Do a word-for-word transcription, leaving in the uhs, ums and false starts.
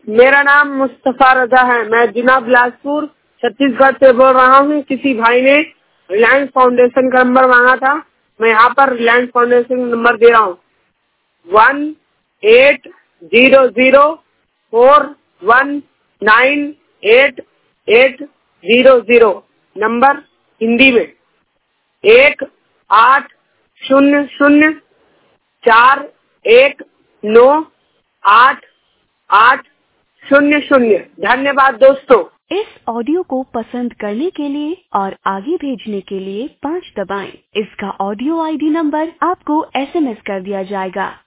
मेरा नाम मुस्तफा रजा है। मैं जिला बिलासपुर छत्तीसगढ़ से बोल रहा हूँ। किसी भाई ने रिलायंस फाउंडेशन का नंबर मांगा था, मैं यहाँ पर रिलायंस फाउंडेशन नंबर दे रहा हूँ। One eight zero zero four one nine eight eight zero zero. Number Hindi में एक आठ शून्य शून्य चार एक नौ आठ आठ शून्य शून्य। धन्यवाद दोस्तों। इस ऑडियो को पसंद करने के लिए और आगे भेजने के लिए पाँच दबाएं। इसका ऑडियो आईडी नंबर आपको एसएमएस कर दिया जाएगा।